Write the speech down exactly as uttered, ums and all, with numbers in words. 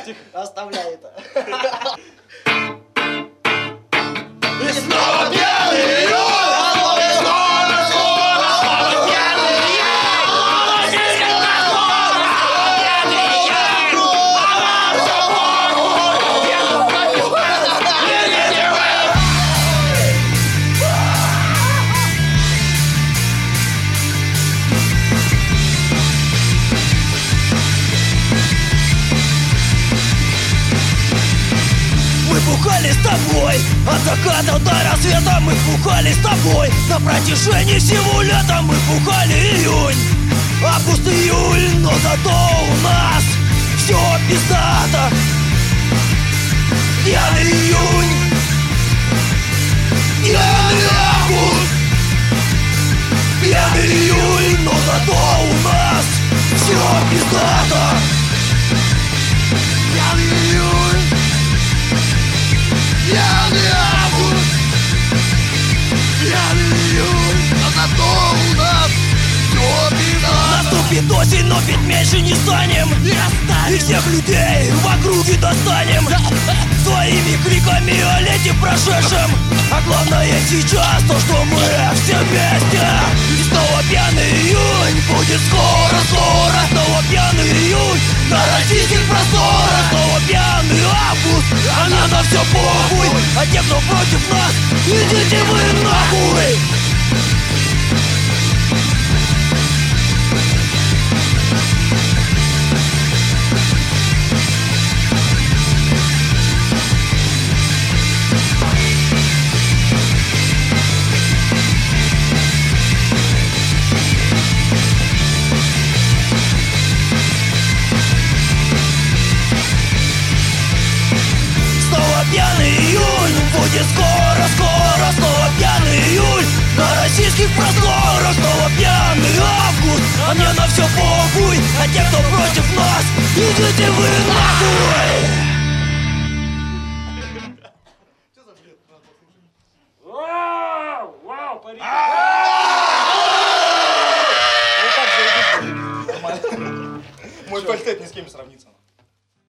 Оставляй это. И снова пьяный июль! Бухали с тобой от заката до рассвета. Мы бухали с тобой на протяжении всего лета. Мы бухали июнь, август, июль, но зато у нас все пиздато. Пьяный июнь, пьяный август, пьяный июль, но зато у нас все пиздато. Пьяный июль, пьяный август, пьяный июль, но зато у нас все пиздато. Наступит осень, но пить меньше не станем. И всех людей в округе достанем своими криками о лете прошедшем. А главное сейчас то, что мы все вместе. И снова пьяный июнь будет скоро, скоро. Снова пьяный июнь на российских просторах. Снова пьяный август, а нам на все похуй. А те, кто против нас, идите вы нахуй. Пьяный июнь будет скоро, скоро. Снова пьяный июль на российских просторах. Снова пьяный август, а мне на все похуй. А те, кто против нас, идите вы нахуй. Вау, вау, парень. Мой фальцет ни с кем не сравнится.